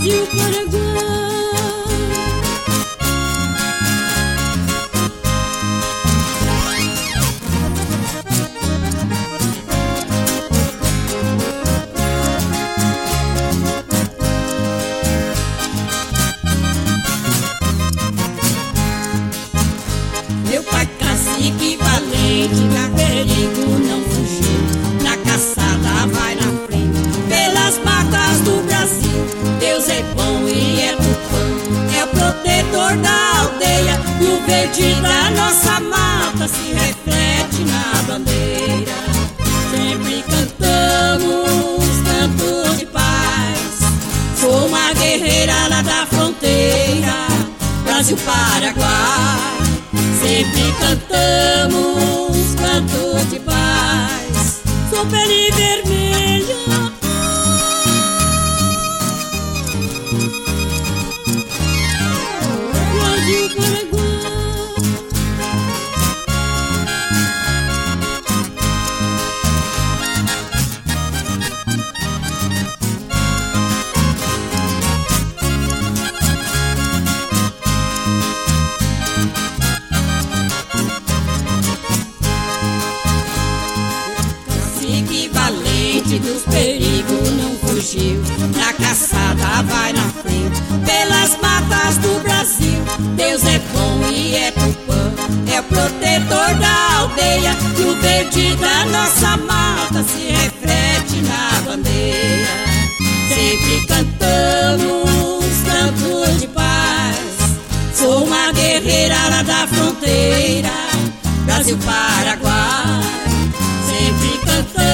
Brasil, Paraguai. Meu pai cacique valente, pra perigo não fugiu, na caçada vai na frente, pelas matas do Brasil. Deus é bom e é Tupã, é o protetor da aldeia, e o verde da nossa mata se reflete na bandeira. Sempre cantamos cantos de paz, sou uma guerreira lá da fronteira, Brasil-Paraguai. Sempre cantamos cantos de paz, sou pele vermelha. Brasil, Paraguai. Cacique valente dos perigos não fugiu, na caçada vai na frente, pelas matas do Brasil. Deus é bom e é Tupã, é o protetor da aldeia, e o verde da nossa mata se reflete na bandeira. Sempre cantamos cantos de paz, sou uma guerreira lá da fronteira, Brasil-Paraguai. Sempre cantamos